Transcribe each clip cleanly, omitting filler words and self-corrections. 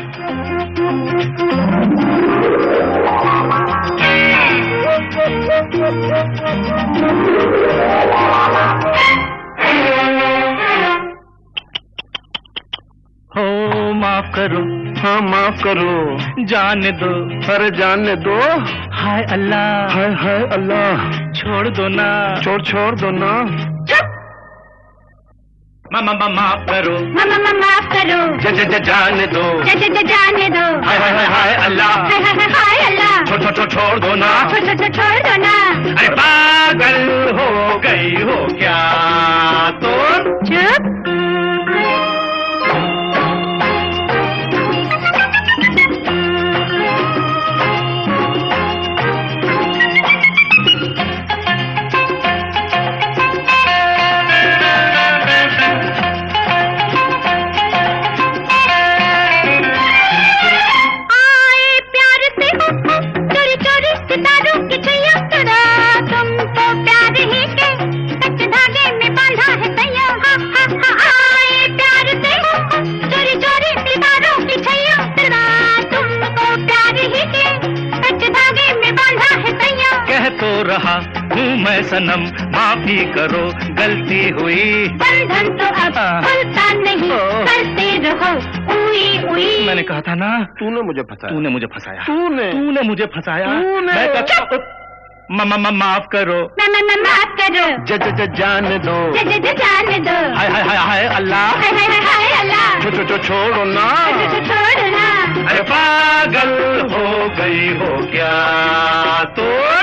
हो माफ करो, हाँ माफ करो, जाने दो, अरे जाने दो। हाय अल्लाह, हाय हाय अल्लाह, छोड़ दो ना, छोड़ दो ना। माफ करो, माफ करो, जाने दो, जाने दो, हाय अल्लाह, हाय अल्लाह, छोड़ दो ना, छोड़ दो ना। अरे पागल हो गई हो क्या तो? चुप। तो रहा हूँ मैं सनम, माफी करो गलती हुई। बंधन तो अब खुलता नहीं, करते रहो उई उई। मैंने कहा था ना, तूने मुझे फंसाया, तूने मुझे फंसाया, तूने मुझे फंसाया। मैं माफ करो, माफ करो, जाने दो, जाने दो। हाय अल्लाह, हाय अल्लाह, छोड़ो ना, छोड़ो ना। अरे पागल हो गई हो क्या तो?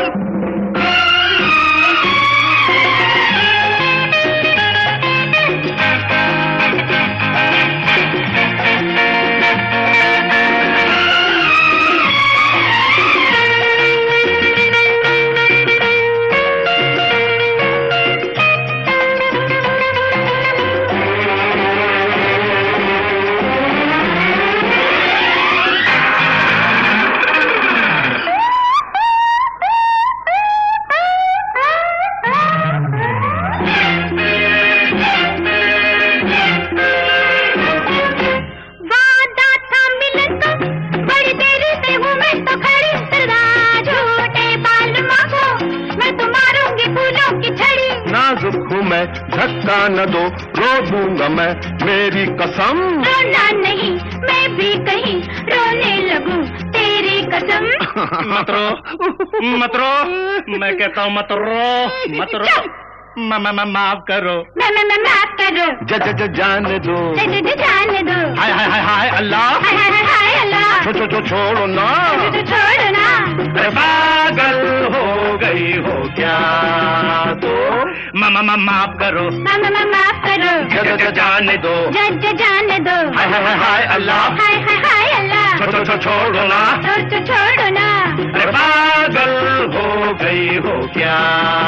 नाजुक हूँ मैं, धक्का न दो, रो दूंगा मैं, मेरी कसम। रोना नहीं, मैं भी कहीं रोने लगूं, तेरी कसम। मत रो, मैं कहता हूँ मत रो। माफ करो, माफ करो, जाने दो, जाने दो। हाय अल्लाह, हाय अल्लाह, छोड़ो ना, छोड़ो ना। अरे पागल हो गई हो क्या तो? माफ करो, माफ करो, जाने दो, जाने दो। हाय अल्लाह, हाय अल्लाह, छोड़ो ना, छोड़ो ना। अरे पागल हो गई हो क्या